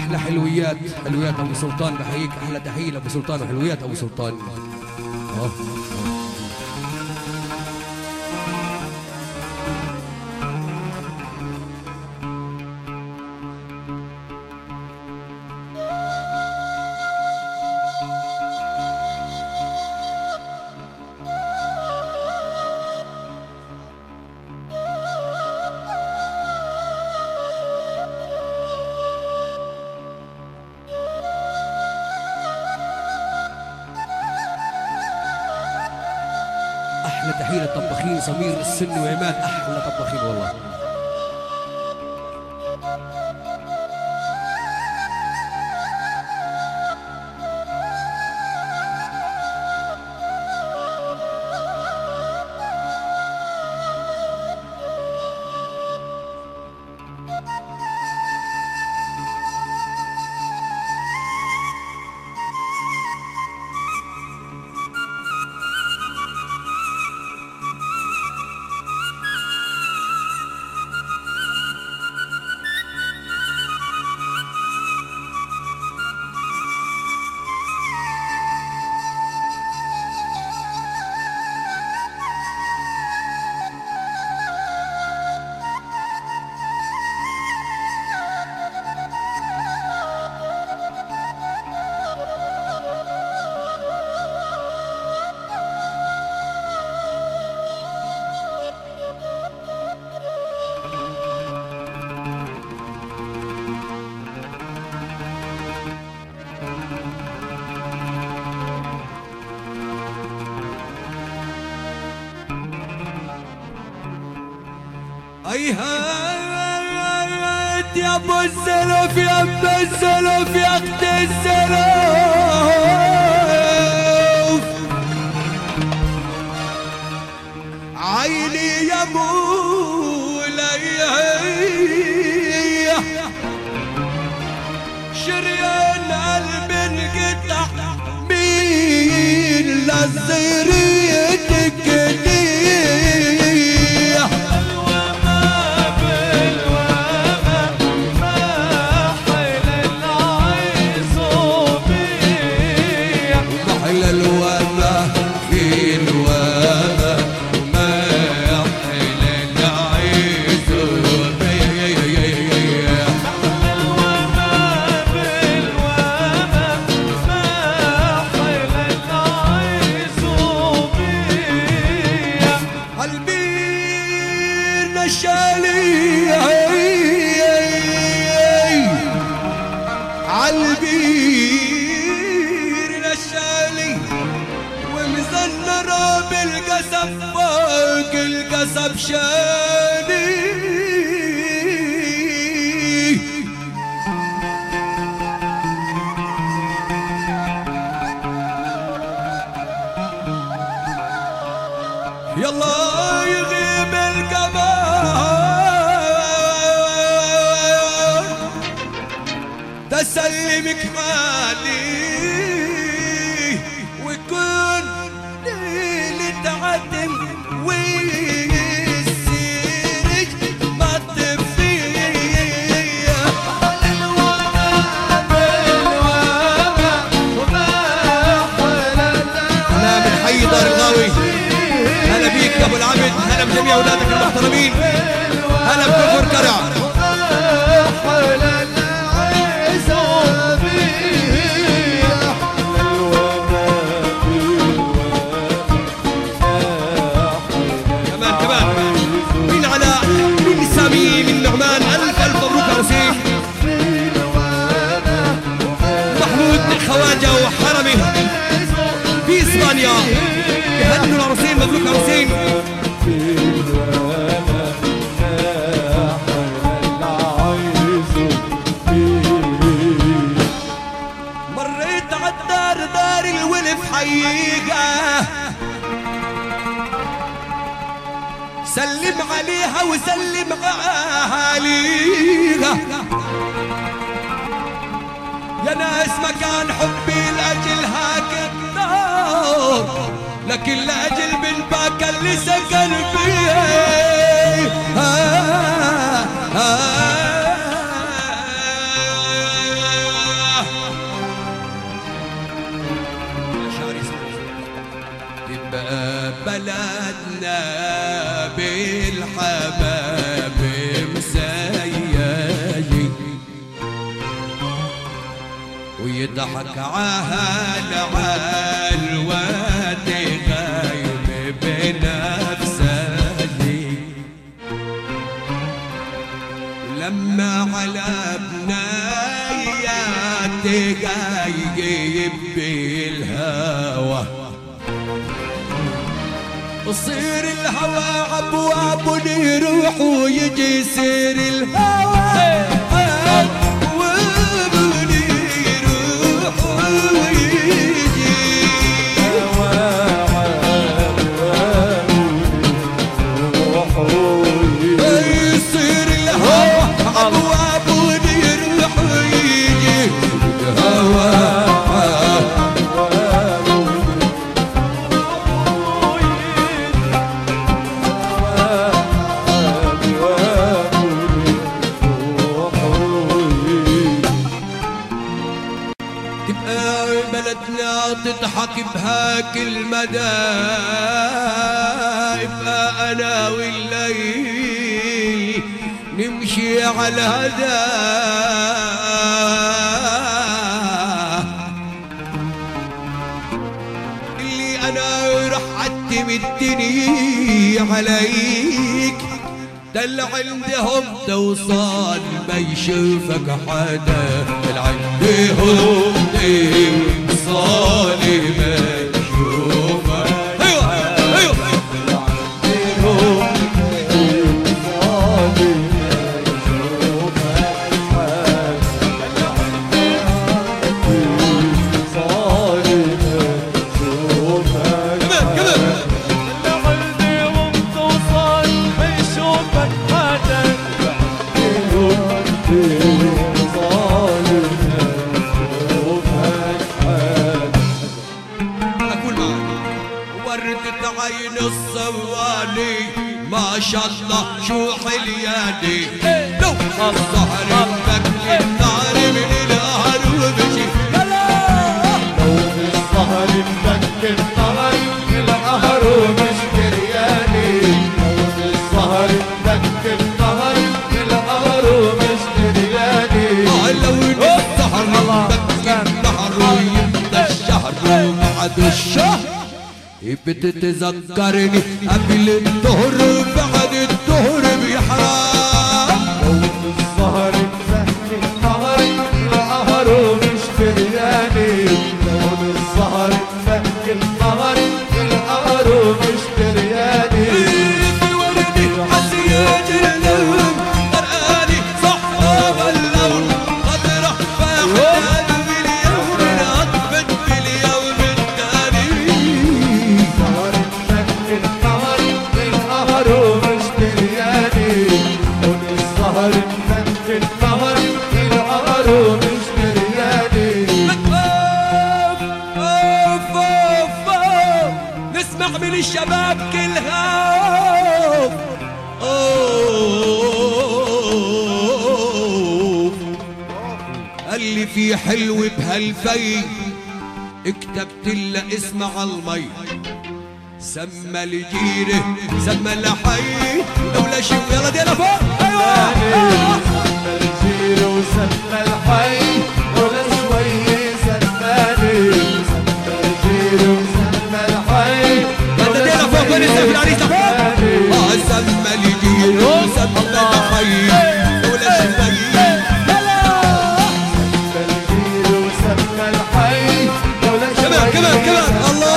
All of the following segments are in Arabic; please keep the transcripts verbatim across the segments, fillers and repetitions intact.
احلى حلويات حلويات ابو سلطان، بحييك احلى تحيه لابو سلطان وحلويات ابو سلطان. اه احلى تحيه للطباخين سمير السن وعماد، احلى طباخين والله. هيهات يا ابو السلف يا ابو السلف يا اخت السلف، عيني يا مولاي شريان قلب انقطع مين للزريتك دي عالبير نشالي ومزنرة بالقصب فوق القصب شالي، يلا يغيب القمر تسلمك مالي وكن ليلة عدم والسرج ما تفيه أنا من حي دار الغاوي، هلا بيك يا ابو العبد، هلا بجميع اولادك المحترمين، هلا بكفر كرع. خواجة وحرمي في اسبانيا يهنوا العروسين، مبروك عروسين. مريت عالدار دار الولف حييقة، سلم عليها وسلم عليها يا ناس، مكان حبي لأجلها كالنار، لكن لأجل بنباك اللي سكن فيها آه آه يضحك عهل عالواد غايب بنفسه لما على بناياتي غايب بالهوى وصير الهوى ابواب يروح ويجي يصير الهوى تضحك بهاك المدى ابقى انا والليل نمشي على هدى اللي انا رح اعتمد الدنيا عليك دل عندهم توصل ما يشوفك حدا دل عندهم توصل ما يشوفك ايوه ايوه دل عندهم توصل ما يشوفك حدا دل عندهم توصل ما يشوفك كمان كمان عين الصواني ما شاء الله شو حلياني لو الظهر بكل النار من القهر وبشي لو الظهر بكل النار من القهر ومش درياني لو الظهر بكل النهر من القهر ومش درياني لو الظهر بكل النهر ويبدا الشهر وبعد الشهر بتتذكرني قبل الظهر بعد الظهر بيحرام لو الظهر بسهل النهر القهر ومش درياني لو الظهر بسهل النهر القهر ومش درياني في وردي حسيت اللون غرقاني صحاب اللون غدرة فاحتاج باليوم اطفت باليوم الثاني القهر ومش درياني لون الظهر بفك القهر القهر ومش درياني اوف اوف اوف نسمع من الشباب كلها اوف اللي في حلو بهالفي اكتبت له اسمه على المي سمى الجيره سمى الحي لولا شو يلا دينا فوق ايوه سمى الجيره وسمى الحي لولا شوي سماني سمى الجيره وسمى الحي يلا دينا فوق وين السيف العريس فوق اه سمى الجيره وسمى الحي لولا شوي يلا سمى الجيره وسمى الحي لولا شوي كمان كمان كمان الله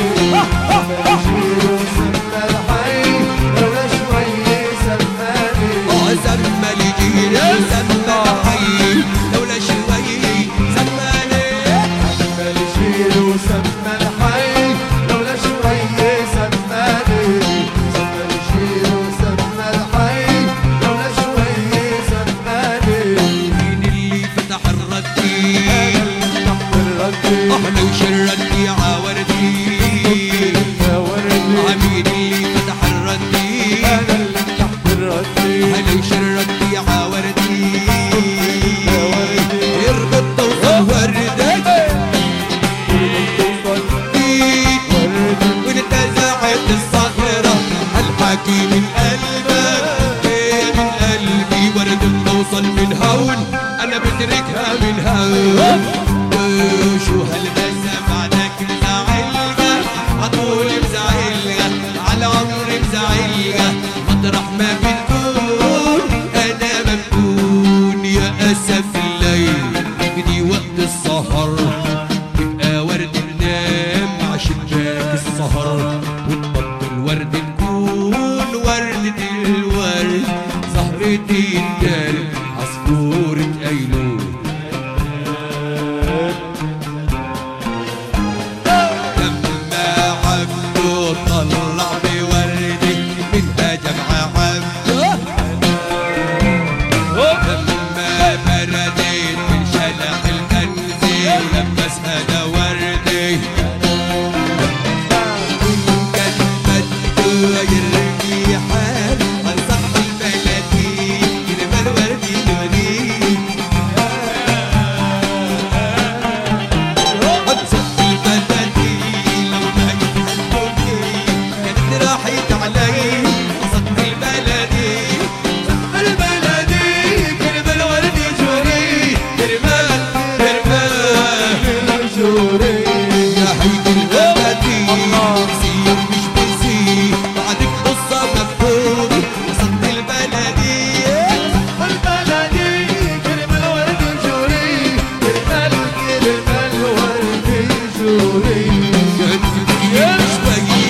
سمى الجيرة سمى الحي لولا شوي سماني سمى الجيرة وسمى الحي لولا شوي سماني سمى الجيرة وسمى الحي لولا شوي سماني مين اللي فتح الردي انا اللي فتحت الردي احلى وشردي عاوردي يا وردي مين اللي فتح الردي انا اللي فتحت الردي انا وشردي عاوردي يا وردي اربط توصل وردك وانت زاعت الصخرة الحكي من قلبك من قلبي ورد توصل من هون انا بتركها من هون بندوش وهالبسة بعدك مزعلقة عطول مزعلقة على عمري مزعلقة مطرح ما بتكون أنا ممنون يا أسف الليل بدي وقت السهر تبقى ورد تنام عشباك السهر وتبطل ورد تكون وردة الورد زهرتي الدرب عصفورة أيلول لما عبده طلع بوردة منها جمع عبده لما بردت من شلح الكنزي لبسها لوردة كان بده يرمي حال عن سطح البلدي كلمة الوردي دوري عن سطح البلدي لما يتهدوني كانت راحت علي سطح البلدي سطح البلدي كلمة الوردي جوري كرمال كرمال جوري يا هيدي البلدي نسيك مش بنسيك بعدك قصة مكتوبة سطح البلدي البلدي كلمة الورد جوري كلمة كلمة الورد جوري يا شوي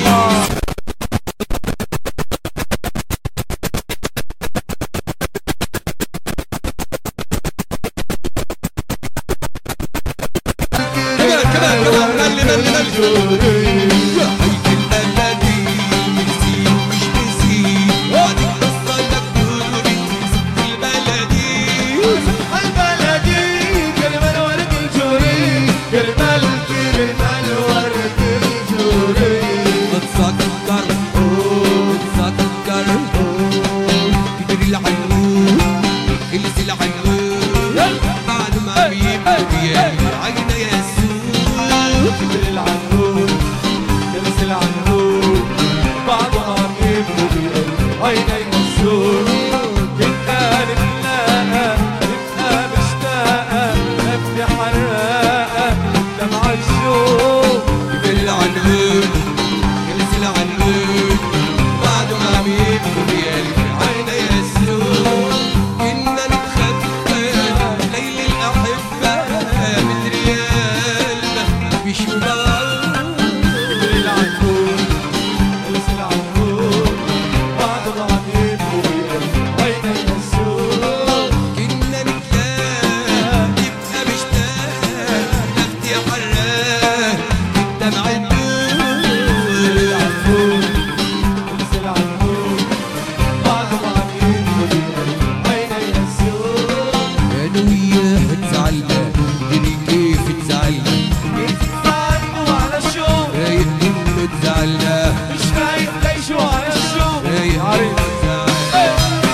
كمان كمان كمان ملي ملي ملي يا هيدي البلدي نسيك مش بنسيك بعدك قصة مكتوبة سطح البلدي البلدي كلمة الورد جوري كلمة كلمة الورد جوري اتذكر اتذكر كبر العنقود الزي العنقود بعد ما بيبكي عينا يسوع كبر العنقود كبس العنقود بعد ما بيبكوا بقلب عيني مسرور كنا نتلاقى نبقى مشتاقة نبني حراقة دمع الشوق كبر العنقود الزي العنقود بعد ما بيبكي عينا يسوع كنا نتخبى ليل الأحبة من ريالنا بشمال كبر العنقود كبس العنقود بعد ما بيبكوا بقلب عيني مسرور كنا نتلاقى نبقى مشتاق نبكي حراق الدمع النور العنقود كبس العنقود بعد ما بيبكوا بقلب عيني مسرور أنا وياه تزعلنا دري كيف تزعلنا يتفاعلوا على الشوق رايق إنه تزعلنا مش فايق ليش وعلى الشوق رايق إنه تزعلنا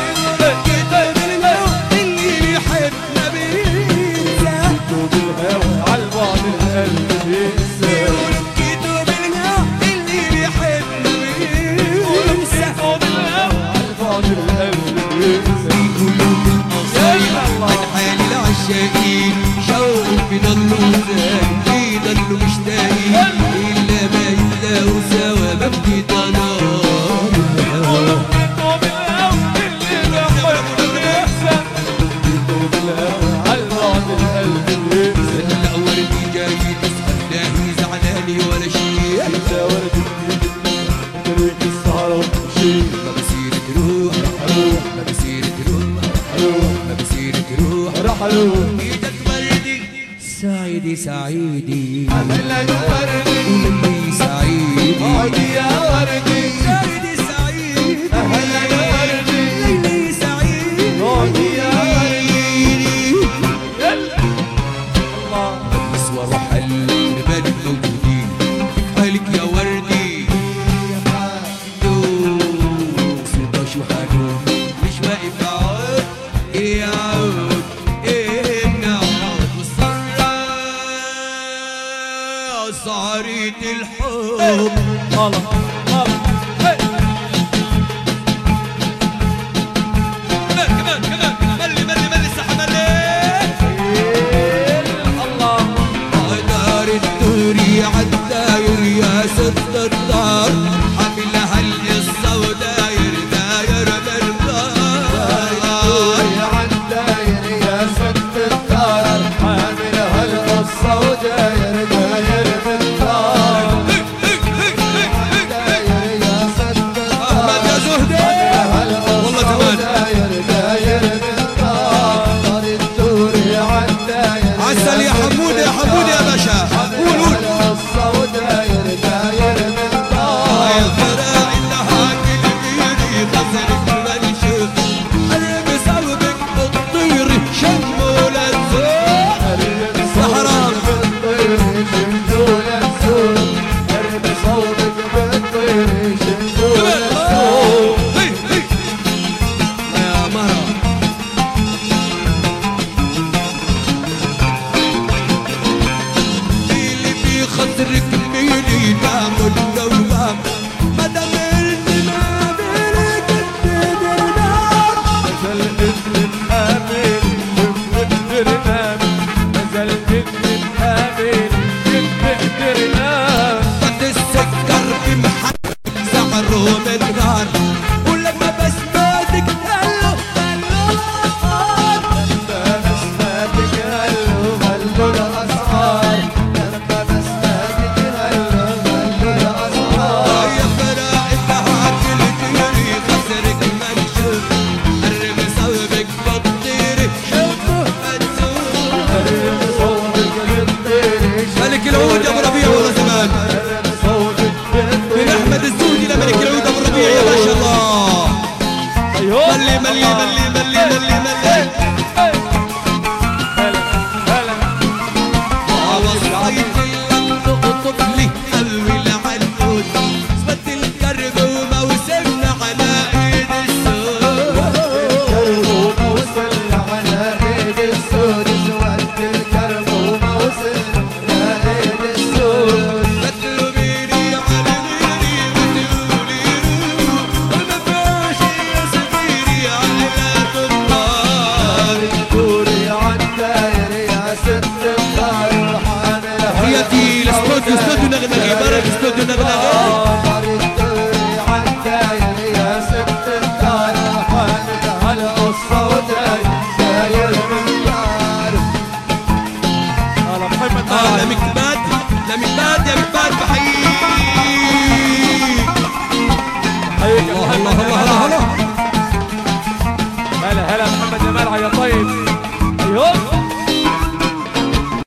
اللي بيحبنا بينسى بالهوى عالبعد القلب بينسى بيقولوا كتب الهوى اللي بيحبنا بينسى بالهوى عالبعد القلب بينسى بيقولوا بالقصايد عن حال العشاقين شوق بيضلوا زاهقين بيضلوا مشتاقين إلا ما يتلاقوا سوا مبكي ضنار بالهوى اللي بيحب بينسى بالهوى عالبعد القلب بينسى لا وردي جاي تسأل لاهي زعلاني ولا شيء انت ورد جديد طريق السهرة وتمشي ما بصير تروح اروح ما بصير تروح اروح ما بصير تروح راح اروح ايدك وردي سعيدي سعيدي اهلا وردي قولي سعيدي عودي يا وردي سعيدي سعيدي اهلا وردي ليلي سعيدي عودي يا وردي يلا الله نسوى روح الربال الموجودين حالك يا وردي دوس وضاش وحنون مش واقف اقعد ايه اقعد ايه نقعد والسهرة سهرة الحب الله الله هي. كمان كمان كمان ملي ملي ملي سحب ملي الله وداير داير بالدار داير يا ست احمد يا زهدي والله تمام داير داير بالدار دار الدور عالداير عسل يا حمود يا حمود يا باشا قول قول وداير داير بالدار يا فراع النهاك البيدي غزلك منشوف قلبي صوبك بالطير شمول الزوق سهران بالطير شمول الزوق قلبي صوبك بالطير شمول الزوق هي هي يا مرة اللي في خاطرك ميلي دام النوام ما دام الدماء بينك تقدر نار نزل ابن حامل ابن نام نزل ابن حامل ابن نام قد السكر بمحل سعره من نار ولما بسماتك هلو هلو الأسعار لما بسماتك هلو هلو الأسعار لما بسماتك هلو هلو الأسعار يا فراق الدهاك الجيري خسرك منشوف قرب صوبك بطيري شوفه هتزور قرب صوتك بالطير ملك العود يا ابو ربيع والله زمان قرب صوتك من بالطير احمد السودي لملك العود ابو ربيع يا ما شاء الله أيوه ملي ملي ملي ملي ملي ملي هلا هلا وصيت لك تقطف لي قلبي العنقود صفت الكرب وموسمنا على ايد السود الكرب وموصل على ايد السود سواد الكرب وموصل على ايد السود مطلوبيني على غيري وتقولي روح وما فيهاش يا سفيري على النار دوري عالداير يا ست الدار حامل تحياتي لاستوديو استوديو نغنغي برد استوديو نغنغي دوري عالداير يا ست الدار حامل على القصة وداير داير من دار هلا محمد اه لمك باد لمك باد يا مكباد بحييك حياك الله الله الله الله هلا هلا محمد يا مرعى يا طيب ايوه